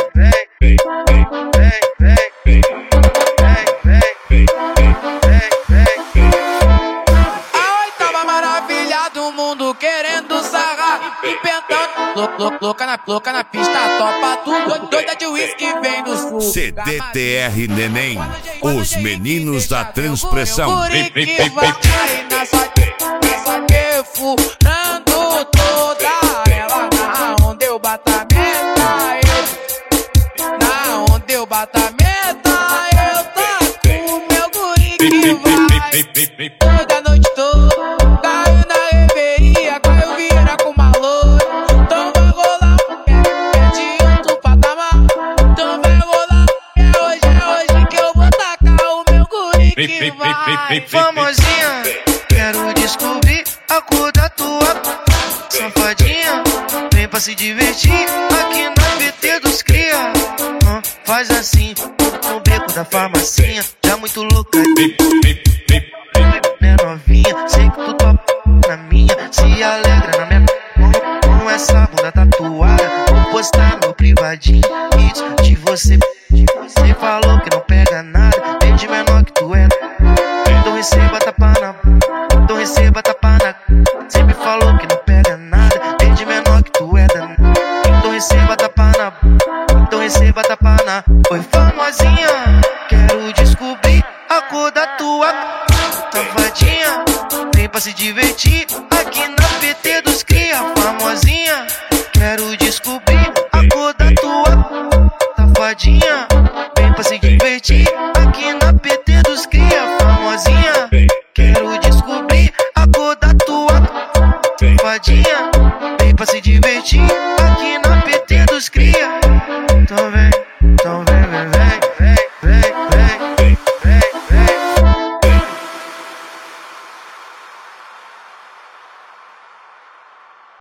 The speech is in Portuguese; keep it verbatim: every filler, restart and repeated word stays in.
vem, vem, vem, vem, vem, vem, vem. A oitava maravilha do mundo querendo sarrar e pentando. Louca na, louca na pista, topa tudo. Doida de uísque vem nos full. C D T R Neném, os meninos da transpressão. Vem, vem, vem, vem. Na sua que furando toda ela. Na onde eu bato a meta, eu. Na onde eu bato a meta, eu taco o meu guri que vai. Toda a noite toda, caiu na reveria, caiu vira com uma loura. Então vai rolar, é de outro patamar. Então vai rolar, é hoje, é hoje que eu vou tacar o meu guri que vai. Famosinha, quero descobrir a cor da tua safadinha. Vem pra se divertir aqui na P T dos cria. Hum, faz assim, no beco da farmacinha. Já muito louca, né novinha? Sei que tu topa na minha. Se alegra na minha com, com essa bunda tatuada. Vou postar no privadinho isso de você. Você falou que não pega nada, desde menor que tu é. Então receba tapa na, então receba tapa na. Cê me falou que não pega nada, desde menor que tu é danado. Então receba tapa na, então receba tapa na. Oi famosinha, quero descobrir a cor da tua safadinha. Vem pra se divertir aqui na P T dos cria. Famosinha, quero descobrir a cor da tua safadinha. Vem pra se divertir aqui na P T dos cria. Famosinha, quero descobrir a cor da tua safadinha. Vem pra se divertir aqui na P T dos cria. Tô vendo.